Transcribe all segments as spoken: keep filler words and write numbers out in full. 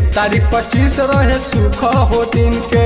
तारीख पच्चीस रहे सुख हो दिन के।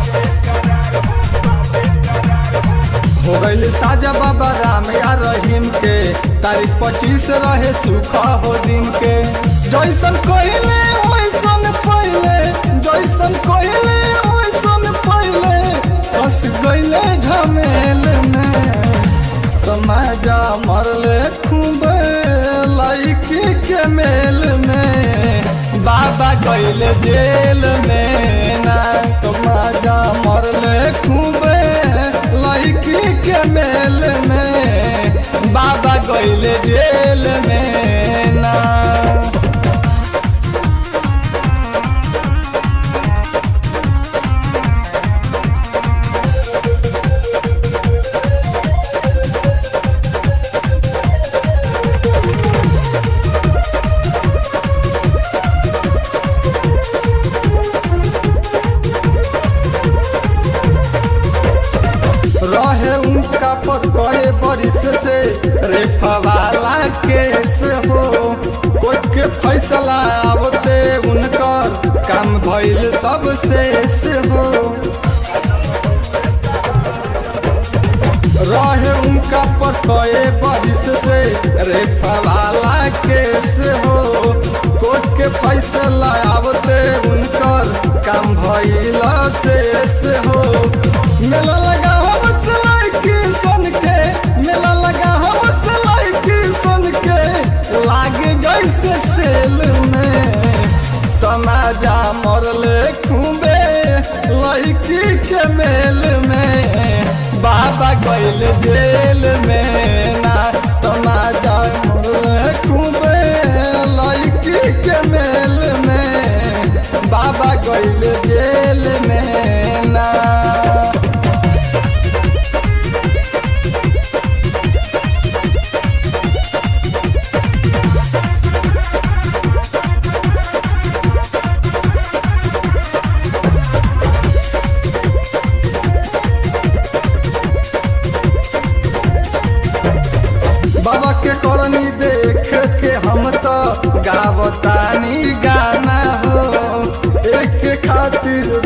हो गईल साजा बाबा राम या रहीम के, तारीख पच्चीस रहे सुख हो दिन के। जैसन कहले वैसन पहले, जैसन कहले वैसन पहले, फंस गईले झमेल में। तमाजा मरले खूबे लड़की के मेल में, बाबा गईले जेल में ना। तमाजा मरले खूबे लड़की के मेल में, बाबा गईले जेल में ना। रहे उनका पर करे बरिस से रेफा वाला केस हो, कोर्ट के फैसला आवते उनकर काम भइल सब शेष हो। रहे उनका पर करे बरिस से रेफा वाला केस हो, कोर्ट के फैसला आवते उनकर काम भइल शेष हो। मेला लगा सन के, मेला लगा हम सलाई की सन के, लागे जैसे सेल में। तमाजा मरले खूबे लड़की के मेल में, बाबा गईल जेल में ना। तमाजा मरले खूबे लड़की के मेल में, बाबा गईल जेल में ना। बाबा के करनी देख के हम तो गावतानी गाना हो, एक के खातिर